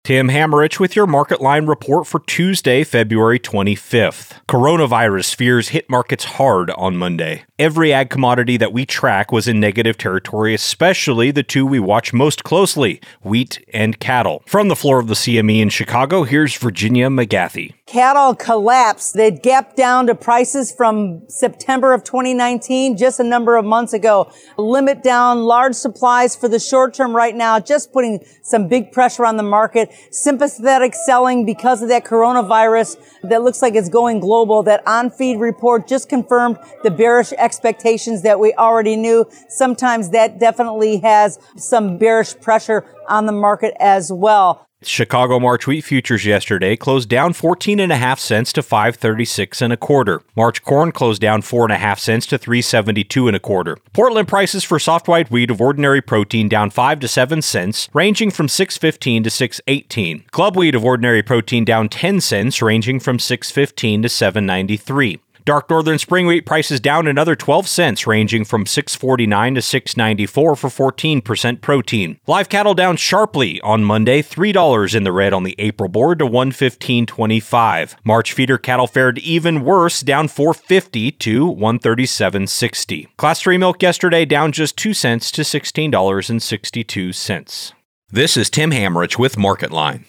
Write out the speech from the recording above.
Tim Hammerich with your Market Line report for Tuesday, February 25th. Coronavirus fears hit markets hard on Monday. Every ag commodity that we track was in negative territory, especially the two we watch most closely, wheat and cattle. From the floor of the CME in Chicago, here's Virginia McGathy. Cattle collapsed. They gapped down to prices from September of 2019, just a number of months ago. Limit down large supplies for the short term right now, just putting some big pressure on the market. Sympathetic selling because of that coronavirus that looks like it's going global. That on-feed report just confirmed the bearish expectations that we already knew. Sometimes that definitely has some bearish pressure on the market as well. Chicago March wheat futures yesterday closed down 14.5 cents to 5.36 1/4. March corn closed down 4.5 cents to 3.72 1/4. Portland prices for soft white wheat of ordinary protein down 5 to 7 cents, ranging from 6.15 to 6.18. Club wheat of ordinary protein down 10 cents, ranging from 6.15 to 7.93. Dark Northern spring wheat prices down another 12 cents, ranging from 6.49 to 6.94 for 14% protein. Live cattle down sharply on Monday, $3 in the red on the April board to 115.25. March feeder cattle fared even worse, down 4.50 to 137.60. Class 3 milk yesterday down just 2 cents to $16.62. This is Tim Hammerich with Market Line.